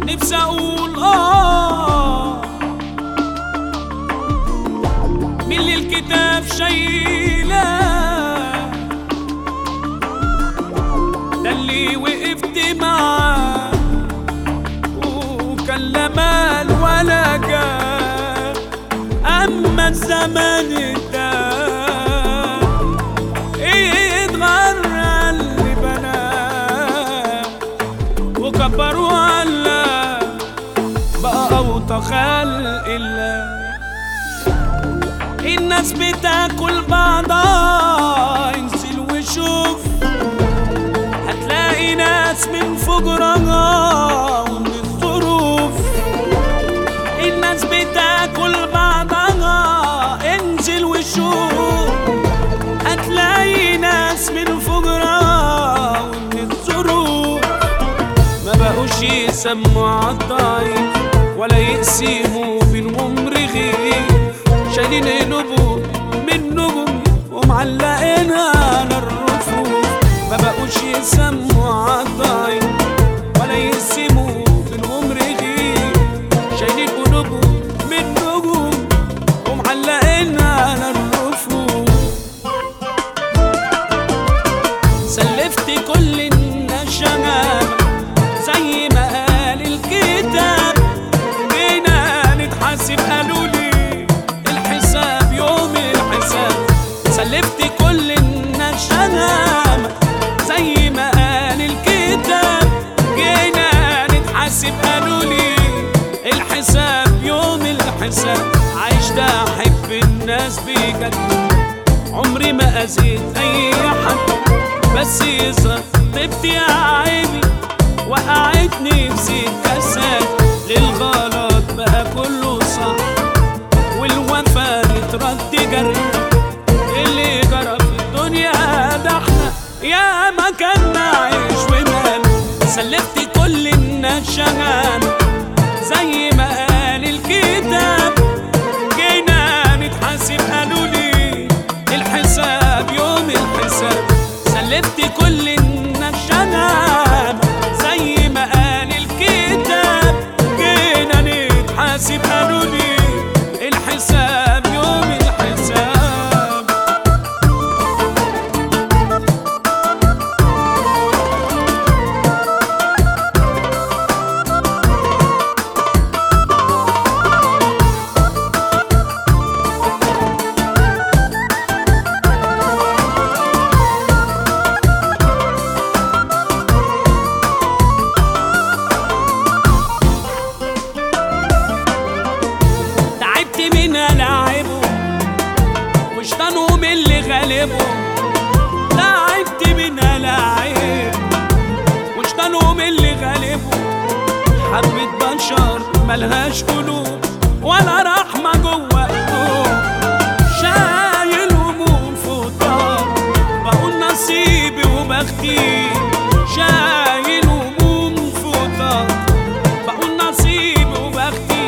نفسي اقول من اللي الكتاب شايله، ده اللي وقفت معاه وكان لا مال ولا جاه. اما الزمن ده اتغرى اللي بناه وكبر وعلى بقى اوطى خلق الله. الناس بتاكل بعضها، انزل وشوف هتلاقي ناس من فجرها ومن الظروف. الناس بتاكل بعضها، انزل وشوف هتلاقي ناس من فجرها ومن الظروف. ما بقوش يسموا عالضعيف ولا يقسموا بينهم رغيف، شايلين نبوء من نجوم ومعلقينها على الرفوف. ما بقوش يسموا عالضعيف ولا يقسموا بينهم رغيف، شايلين نبوء من نجوم ومعلقينها على الرفوف. سلفت كل الناس شغالة زي ما قال الكتاب، جينا نتحاسب قالولي الحساب يوم الحساب. سلفت كل الناس شغالة زي ما قال الكتاب، جينا نتحاسب قالولي الحساب يوم الحساب. عشت احب الناس بجد، عمري ما اذيت اي حد، بس يظهر طبت يا عيني وقعتني في سكة ساد. للغلط بقى كله صح والوفا يترد جري، اللي جرى في الدنيا ده احنا يا ما كان عايش ومال. سلفت كل الناس شغالة زي ما قال الكتاب، جينا نتحاسب قالولي الحساب يوم الحساب. سلفت كل الناس شغالة زي ما قال الكتاب، جينا نتحاسب قالولي الحساب يوم الحساب. من ألاعبه وشطانهم اللي غالبه، تعبت من ألاعب وشطانهم اللي غالبه. حبة بشر ملهاش قلوب ولا رحمة جوه قلوب، شايل هموم فوطان بقول نصيبي وبختي. شايل هموم فوطان بقول نصيبي وبختي.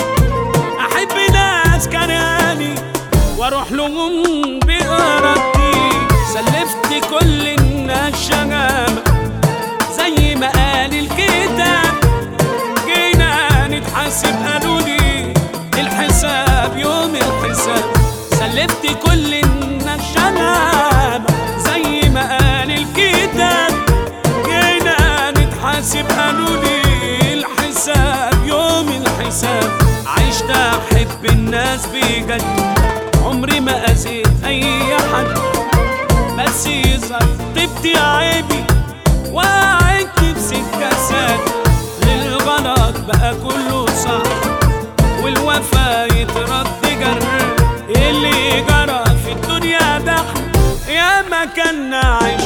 كراني واروح لهم بإرادتي. سلفت كل الناس شغامة زي ما قال الكتاب، جينا نتحاسب قالولي الحساب يوم الحساب. سلفت كل الناس شغامة زي ما قال الكتاب، جينا نتحاسب قالولي الحساب يوم الحساب. عشت احب الناس بجد، عمري ما اذيت اي حد، بس يظهر طبت يا عيبي وقعدت في سكة ساد. للغلط بقى كله صح والوفا يترد جر، اللي جرى في الدنيا ده يا ما كان عايش